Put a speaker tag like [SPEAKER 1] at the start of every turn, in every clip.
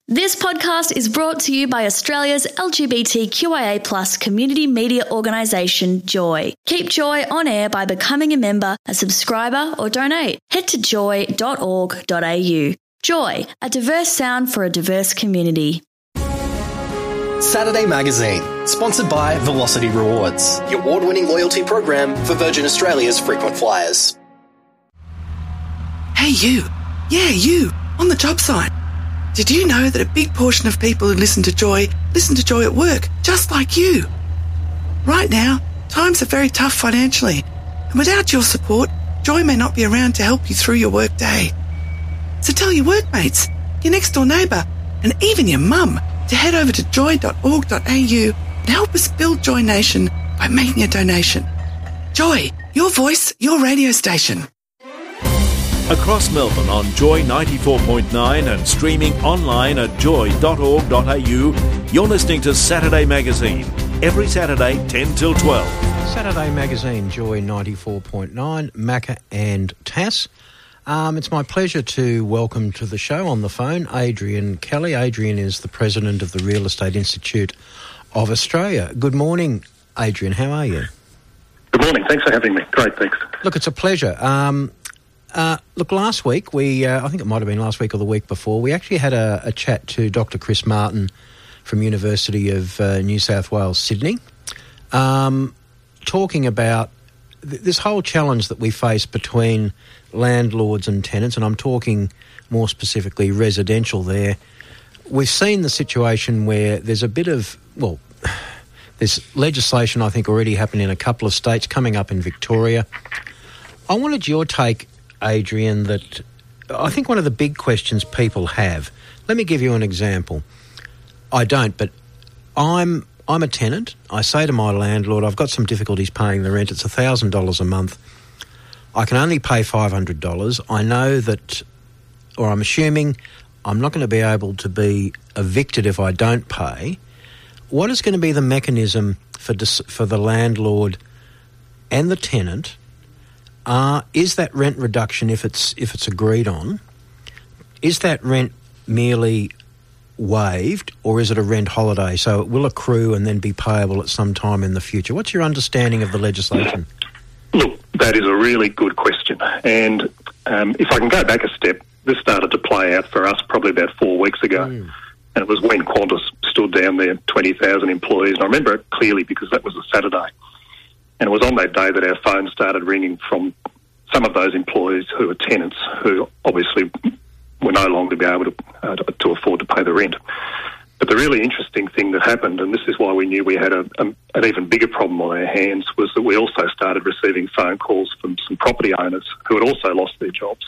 [SPEAKER 1] This podcast is brought to you by Australia's LGBTQIA+ community media organisation, Joy. Keep Joy on air by becoming a member, a subscriber or donate. Head to joy.org.au. Joy, a diverse sound for a diverse community.
[SPEAKER 2] Saturday Magazine, sponsored by Velocity Rewards, the award-winning loyalty program for Virgin Australia's frequent flyers.
[SPEAKER 3] Hey you! Yeah, you! On the job site. Did you know that a big portion of people who listen to Joy at work, just like you? Right now, times are very tough financially, and without your support, Joy may not be around to help you through your work day. So tell your workmates, your next door neighbour, and even your mum to head over to joy.org.au and help us build Joy Nation by making a donation. Joy, your voice, your radio station.
[SPEAKER 4] Across Melbourne on Joy 94.9 and streaming online at joy.org.au, you're listening to Saturday Magazine, every Saturday 10 till 12.
[SPEAKER 5] Saturday Magazine, Joy 94.9, Macca and Tass. It's my pleasure to welcome to the show on the phone Adrian Kelly. Adrian is the president of the Real Estate Institute of Australia. Good morning, Adrian. How are you?
[SPEAKER 6] Good morning. Thanks for having me. Great, thanks.
[SPEAKER 5] Look, it's a pleasure. Look, last week, I think it might have been last week or the week before, we actually had a chat to Dr. Chris Martin from University of New South Wales, Sydney, talking about this whole challenge that we face between landlords and tenants, and I'm talking more specifically residential there. We've seen the situation where there's a bit of, there's legislation I think already happening in a couple of states, coming up in Victoria. I wanted your take, Adrian, that I think one of the big questions people have, let me give you an example. I don't, but I'm a tenant. I say to my landlord, I've got some difficulties paying the rent. It's $1,000 a month. I can only pay $500. I know that, or I'm assuming, I'm not going to be able to be evicted if I don't pay. What is going to be the mechanism for the landlord and the tenant? Is that rent reduction, if it's agreed on, is that rent merely waived, or is it a rent holiday? So it will accrue and then be payable at some time in the future. What's your understanding of the legislation?
[SPEAKER 6] Look, that is a really good question. And if I can go back a step, this started to play out for us probably about 4 weeks ago. And it was when Qantas stood down there, 20,000 employees. And I remember it clearly because that was a Saturday. And it was on that day that our phone started ringing from some of those employees who were tenants who obviously were no longer be able to afford to pay the rent. But the really interesting thing that happened, and this is why we knew we had an even bigger problem on our hands, was that we also started receiving phone calls from some property owners who had also lost their jobs.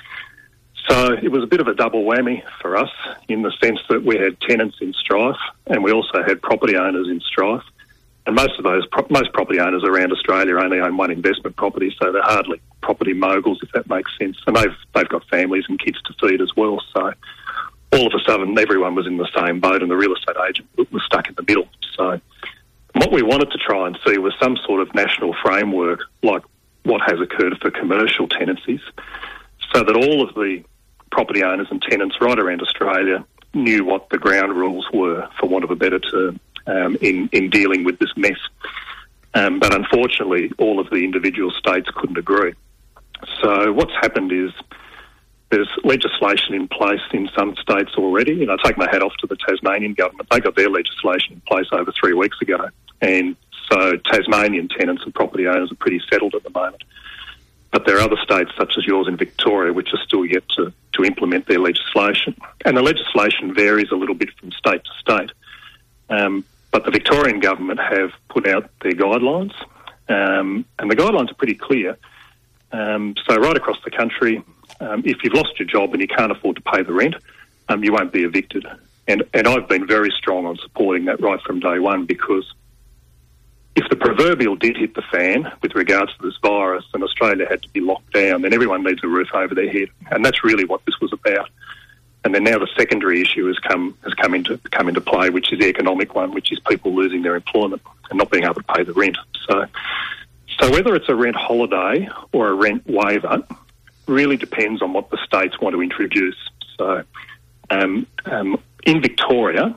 [SPEAKER 6] So it was a bit of a double whammy for us in the sense that we had tenants in strife and we also had property owners in strife. And most property owners around Australia only own one investment property, so they're hardly property moguls, if that makes sense. And they've got families and kids to feed as well. So all of a sudden, everyone was in the same boat, and the real estate agent was stuck in the middle. So what we wanted to try and see was some sort of national framework, like what has occurred for commercial tenancies, so that all of the property owners and tenants right around Australia knew what the ground rules were, for want of a better term, in dealing with this mess. But unfortunately, all of the individual states couldn't agree. So what's happened is there's legislation in place in some states already. I take my hat off to the Tasmanian government. They got their legislation in place over 3 weeks ago. And so Tasmanian tenants and property owners are pretty settled at the moment. But there are other states, such as yours in Victoria, which are still yet to implement their legislation. And the legislation varies a little bit from state to state. But the Victorian government have put out their guidelines, and the guidelines are pretty clear. So right across the country, if you've lost your job and you can't afford to pay the rent, you won't be evicted. And I've been very strong on supporting that right from day one, because if the proverbial did hit the fan with regards to this virus and Australia had to be locked down, then everyone needs a roof over their head. And that's really what this was about. And then now the secondary issue has come into play, which is the economic one, which is people losing their employment and not being able to pay the rent. So whether it's a rent holiday or a rent waiver really depends on what the states want to introduce. So in Victoria,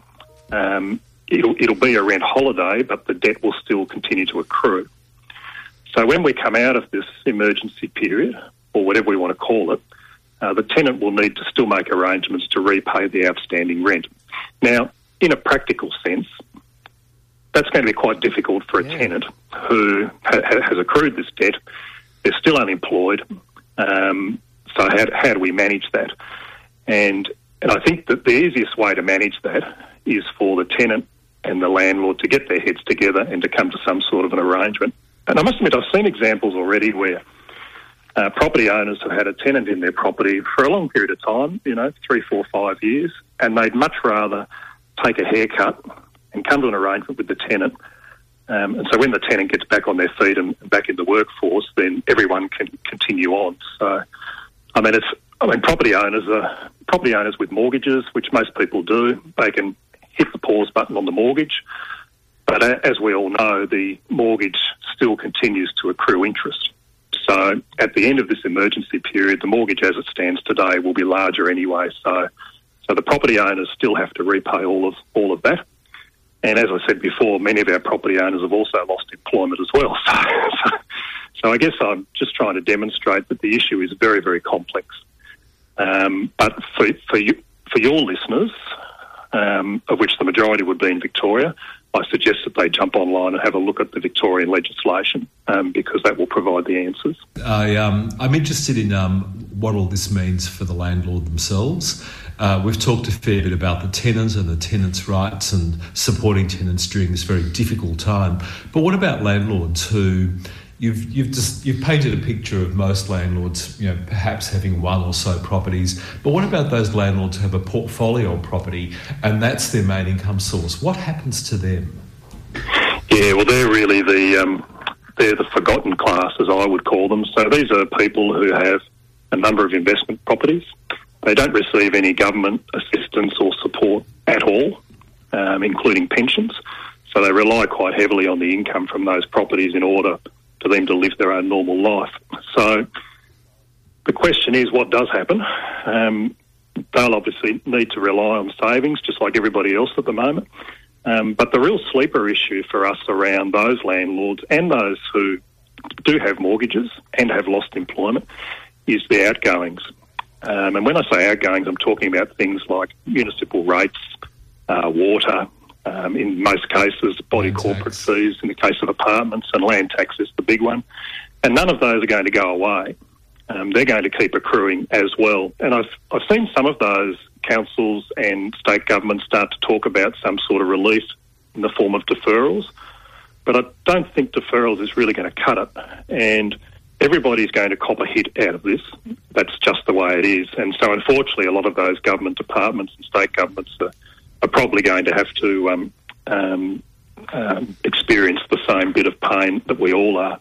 [SPEAKER 6] it'll be a rent holiday, but the debt will still continue to accrue. So when we come out of this emergency period, or whatever we want to call it, the tenant will need to still make arrangements to repay the outstanding rent. Now, in a practical sense, that's going to be quite difficult for a tenant who has accrued this debt. They're still unemployed. So how do we manage that? And I think that the easiest way to manage that is for the tenant and the landlord to get their heads together and to come to some sort of an arrangement. And I must admit, I've seen examples already where property owners have had a tenant in their property for a long period of time, 3, 4, 5 years, and they'd much rather take a haircut and come to an arrangement with the tenant. And so when the tenant gets back on their feet and back in the workforce, then everyone can continue on. So, property owners with mortgages, which most people do, they can hit the pause button on the mortgage. But as we all know, the mortgage still continues to accrue interest. So at the end of this emergency period, the mortgage as it stands today will be larger anyway. So the property owners still have to repay all of that. And as I said before, many of our property owners have also lost employment as well. So I guess I'm just trying to demonstrate that the issue is very, very complex. But for your listeners, of which the majority would be in Victoria, I suggest that they jump online and have a look at the Victorian legislation because that will provide the answers.
[SPEAKER 7] I'm interested in what all this means for the landlord themselves. We've talked a fair bit about the tenant and the tenant's rights and supporting tenants during this very difficult time. But what about landlords who... You've painted a picture of most landlords, perhaps having one or so properties. But what about those landlords who have a portfolio of property and that's their main income source? What happens to them?
[SPEAKER 6] Yeah, well, they're really they're the forgotten class, as I would call them. So these are people who have a number of investment properties. They don't receive any government assistance or support at all, including pensions. So they rely quite heavily on the income from those properties in order for them to live their own normal life. So the question is, what does happen? They'll obviously need to rely on savings, just like everybody else at the moment. But the real sleeper issue for us around those landlords and those who do have mortgages and have lost employment is the outgoings. And when I say outgoings, I'm talking about things like municipal rates, water, in most cases, body corporate fees in the case of apartments, and land tax is the big one. And none of those are going to go away. They're going to keep accruing as well. And I've seen some of those councils and state governments start to talk about some sort of relief in the form of deferrals. But I don't think deferrals is really going to cut it. And everybody's going to cop a hit out of this. That's just the way it is. And so unfortunately, a lot of those government departments and state governments are probably going to have to experience the same bit of pain that we all are.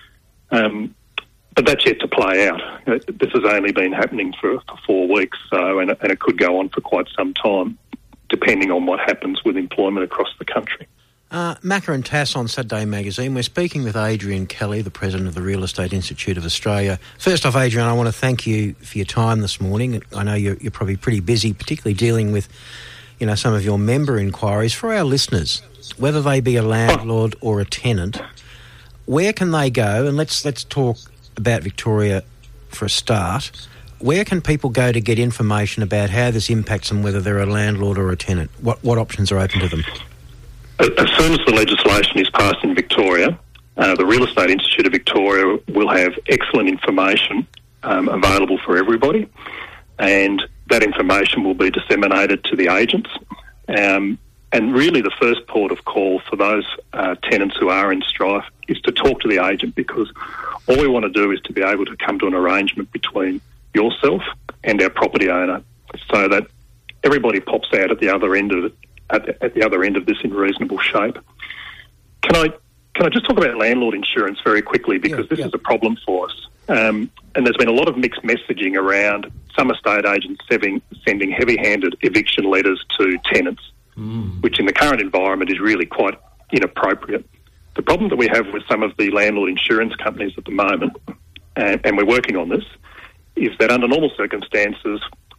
[SPEAKER 6] But that's yet to play out. This has only been happening for 4 weeks, and it could go on for quite some time, depending on what happens with employment across the country.
[SPEAKER 5] Macca and Tass on Saturday Magazine. We're speaking with Adrian Kelly, the President of the Real Estate Institute of Australia. First off, Adrian, I want to thank you for your time this morning. I know you're probably pretty busy, particularly dealing with some of your member inquiries. For our listeners, whether they be a landlord or a tenant, where can they go? And let's talk about Victoria for a start. Where can people go to get information about how this impacts them, whether they're a landlord or a tenant? What options are open to them?
[SPEAKER 6] As soon as the legislation is passed in Victoria, the Real Estate Institute of Victoria will have excellent information available for everybody, and that information will be disseminated to the agents. And really the first port of call for those tenants who are in strife is to talk to the agent, because all we want to do is to be able to come to an arrangement between yourself and our property owner so that everybody pops out at the other end of it, at the other end of this in reasonable shape. Can I just talk about landlord insurance very quickly, because this is a problem for us. And there's been a lot of mixed messaging around some estate agents sending heavy-handed eviction letters to tenants, which in the current environment is really quite inappropriate. The problem that we have with some of the landlord insurance companies at the moment, and we're working on this, is that under normal circumstances,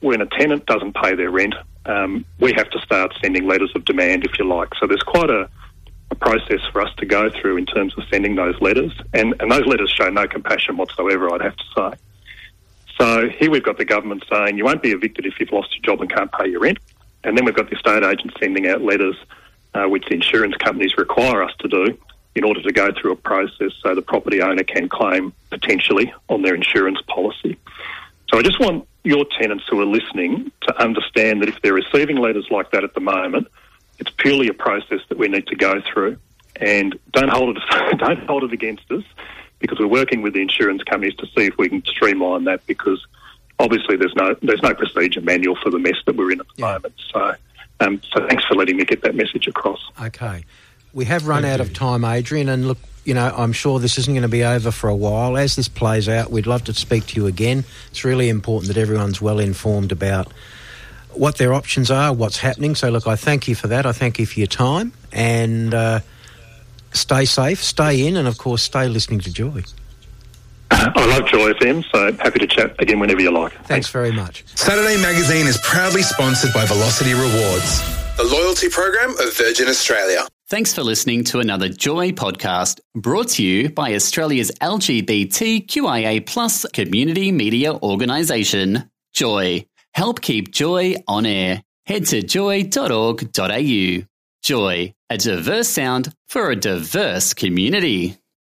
[SPEAKER 6] when a tenant doesn't pay their rent, we have to start sending letters of demand, if you like. So there's quite a process for us to go through in terms of sending those letters, and those letters show no compassion whatsoever, I'd have to say. So here we've got the government saying you won't be evicted if you've lost your job and can't pay your rent, and then we've got the estate agents sending out letters which the insurance companies require us to do in order to go through a process so the property owner can claim potentially on their insurance policy. So I just want your tenants who are listening to understand that if they're receiving letters like that at the moment, it's purely a process that we need to go through, and don't hold it against us, because we're working with the insurance companies to see if we can streamline that, because obviously there's no procedure manual for the mess that we're in at the moment. So thanks for letting me get that message across.
[SPEAKER 5] Okay. We have run out of time, Adrian, and look, I'm sure this isn't going to be over for a while. As this plays out, we'd love to speak to you again. It's really important that everyone's well informed about what their options are, what's happening. So, look, I thank you for that. I thank you for your time, and stay safe, stay in, and, of course, stay listening to Joy.
[SPEAKER 6] I love Joy FM, so happy to chat again whenever you like.
[SPEAKER 5] Thanks very much.
[SPEAKER 8] Saturday Magazine is proudly sponsored by Velocity Rewards, the loyalty program of Virgin Australia.
[SPEAKER 9] Thanks for listening to another Joy podcast, brought to you by Australia's LGBTQIA+ community media organisation, Joy. Help keep Joy on air. Head to joy.org.au. Joy, a diverse sound for a diverse community.